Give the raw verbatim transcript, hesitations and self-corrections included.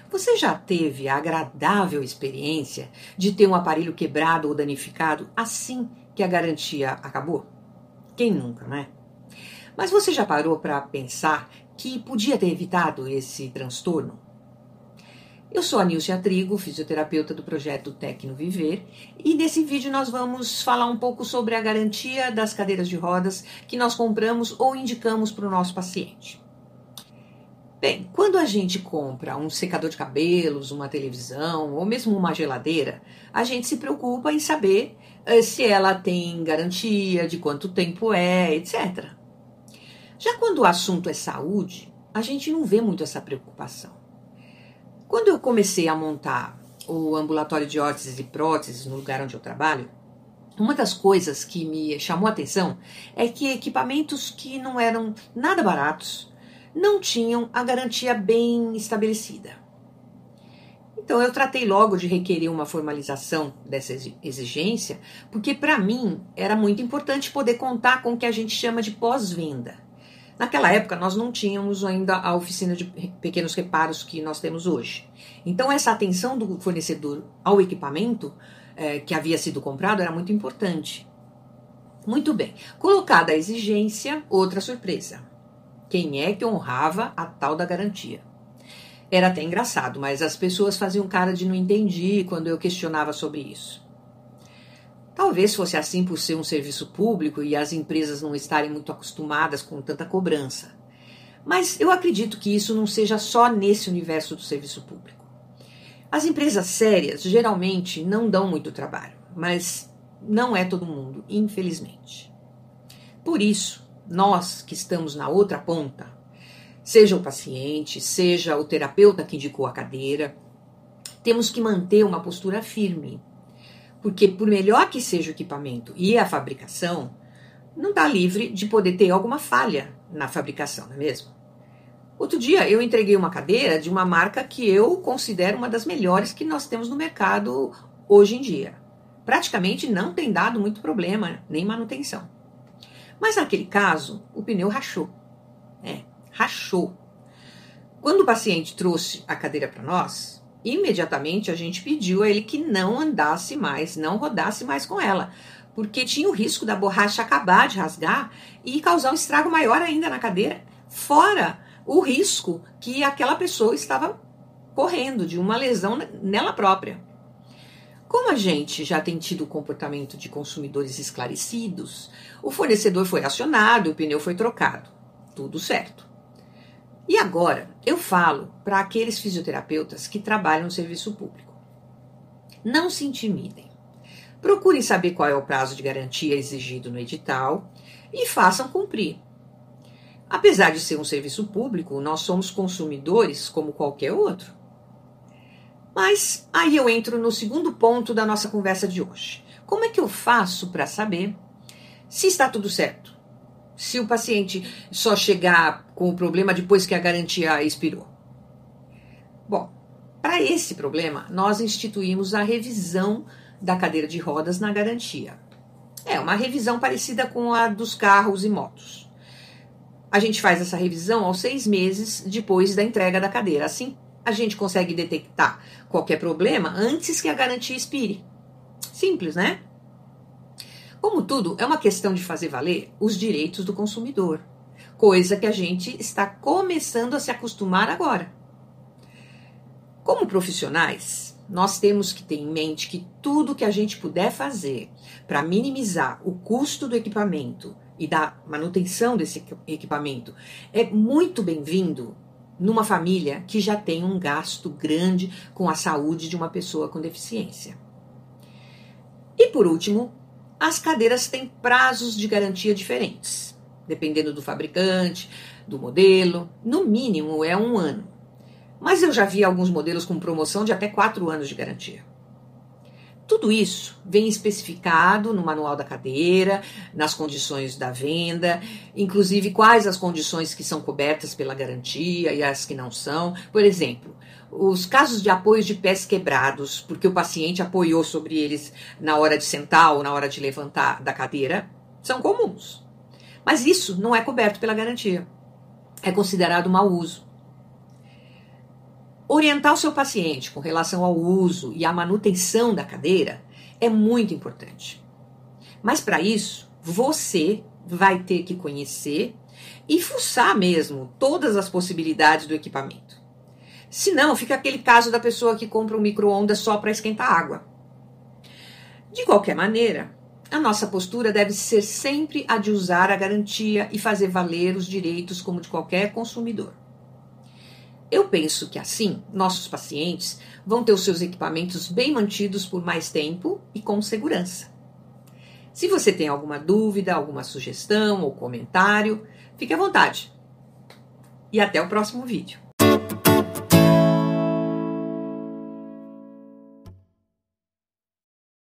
Você já teve a agradável experiência de ter um aparelho quebrado ou danificado assim que a garantia acabou? Quem nunca, né? Mas você já parou para pensar que podia ter evitado esse transtorno? Eu sou a Nilcia Trigo, fisioterapeuta do projeto Tecno Viver, e nesse vídeo nós vamos falar um pouco sobre a garantia das cadeiras de rodas que nós compramos ou indicamos para o nosso paciente. Bem, quando a gente compra um secador de cabelos, uma televisão ou mesmo uma geladeira, a gente se preocupa em saber uh, se ela tem garantia, de quanto tempo é, etcétera. Já quando o assunto é saúde, a gente não vê muito essa preocupação. Quando eu comecei a montar o ambulatório de órteses e próteses no lugar onde eu trabalho, uma das coisas que me chamou a atenção é que equipamentos que não eram nada baratos não tinham a garantia bem estabelecida. Então eu tratei logo de requerer uma formalização dessa exigência, porque para mim era muito importante poder contar com o que a gente chama de pós-venda. Naquela época, nós não tínhamos ainda a oficina de pequenos reparos que nós temos hoje. Então, essa atenção do fornecedor ao equipamento eh, que havia sido comprado era muito importante. Muito bem. Colocada a exigência, outra surpresa. Quem é que honrava a tal da garantia? Era até engraçado, mas as pessoas faziam cara de não entendi quando eu questionava sobre isso. Talvez fosse assim por ser um serviço público e as empresas não estarem muito acostumadas com tanta cobrança. Mas eu acredito que isso não seja só nesse universo do serviço público. As empresas sérias geralmente não dão muito trabalho, mas não é todo mundo, infelizmente. Por isso, nós que estamos na outra ponta, seja o paciente, seja o terapeuta que indicou a cadeira, temos que manter uma postura firme. Porque por melhor que seja o equipamento e a fabricação, não está livre de poder ter alguma falha na fabricação, não é mesmo? Outro dia eu entreguei uma cadeira de uma marca que eu considero uma das melhores que nós temos no mercado hoje em dia. Praticamente não tem dado muito problema, nem manutenção. Mas naquele caso, o pneu rachou. É, rachou. Quando o paciente trouxe a cadeira para nós, imediatamente a gente pediu a ele que não andasse mais, não rodasse mais com ela, porque tinha o risco da borracha acabar de rasgar e causar um estrago maior ainda na cadeira, fora o risco que aquela pessoa estava correndo de uma lesão nela própria. Como a gente já tem tido o comportamento de consumidores esclarecidos, o fornecedor foi acionado e o pneu foi trocado. Tudo certo. E agora, eu falo para aqueles fisioterapeutas que trabalham no serviço público. Não se intimidem. Procurem saber qual é o prazo de garantia exigido no edital e façam cumprir. Apesar de ser um serviço público, nós somos consumidores como qualquer outro. Mas aí eu entro no segundo ponto da nossa conversa de hoje. Como é que eu faço para saber se está tudo certo? Se o paciente só chegar com o problema depois que a garantia expirou? Bom, para esse problema, nós instituímos a revisão da cadeira de rodas na garantia. É uma revisão parecida com a dos carros e motos. A gente faz essa revisão aos seis meses depois da entrega da cadeira. Assim, a gente consegue detectar qualquer problema antes que a garantia expire. Simples, né? Como tudo, é uma questão de fazer valer os direitos do consumidor, coisa que a gente está começando a se acostumar agora. Como profissionais, nós temos que ter em mente que tudo que a gente puder fazer para minimizar o custo do equipamento e da manutenção desse equipamento é muito bem-vindo numa família que já tem um gasto grande com a saúde de uma pessoa com deficiência. E por último, as cadeiras têm prazos de garantia diferentes, dependendo do fabricante, do modelo. No mínimo é um ano. Mas eu já vi alguns modelos com promoção de até quatro anos de garantia. Tudo isso vem especificado no manual da cadeira, nas condições da venda, inclusive quais as condições que são cobertas pela garantia e as que não são. Por exemplo, os casos de apoio de pés quebrados, porque o paciente apoiou sobre eles na hora de sentar ou na hora de levantar da cadeira, são comuns. Mas isso não é coberto pela garantia. É considerado mau uso. Orientar o seu paciente com relação ao uso e à manutenção da cadeira é muito importante. Mas para isso, você vai ter que conhecer e fuçar mesmo todas as possibilidades do equipamento. Senão, fica aquele caso da pessoa que compra um micro-ondas só para esquentar água. De qualquer maneira, a nossa postura deve ser sempre a de usar a garantia e fazer valer os direitos como de qualquer consumidor. Eu penso que assim, nossos pacientes vão ter os seus equipamentos bem mantidos por mais tempo e com segurança. Se você tem alguma dúvida, alguma sugestão ou comentário, fique à vontade. E até o próximo vídeo.